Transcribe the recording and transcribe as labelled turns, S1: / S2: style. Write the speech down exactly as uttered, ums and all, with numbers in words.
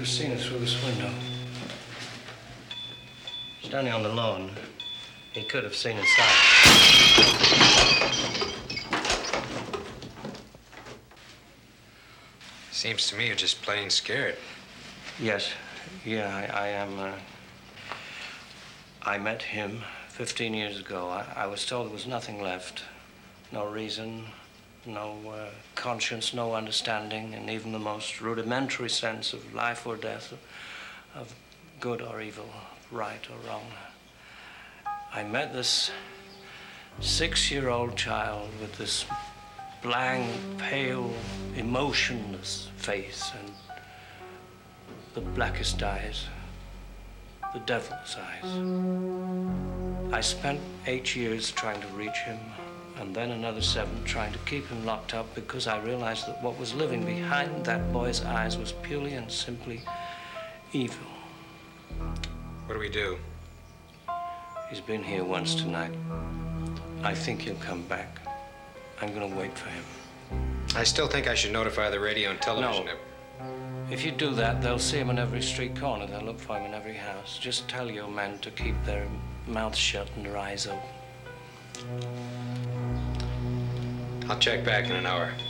S1: have seen it through this window. Standing on the lawn, he could have seen inside.
S2: Seems to me you're just plain scared.
S1: Yes, yeah, I, I am. Uh, I met him fifteen years ago. I, I was told there was nothing left. No reason, no uh, conscience, no understanding, and even the most rudimentary sense of life or death, of, of good or evil, right or wrong. I met this six-year-old child with this blank, pale, emotionless face and the blackest eyes, the devil's eyes. I spent eight years trying to reach him, and then another seven trying to keep him locked up because I realized that what was living behind that boy's eyes was purely and simply evil.
S2: What do we do?
S1: He's been here once tonight. I think he'll come back. I'm gonna wait for him.
S2: I still think I should notify the radio and television.
S1: No. If you do that, they'll see him in every street corner. They'll look for him in every house. Just tell your men to keep their mouths shut and their eyes open.
S2: I'll check back in an hour.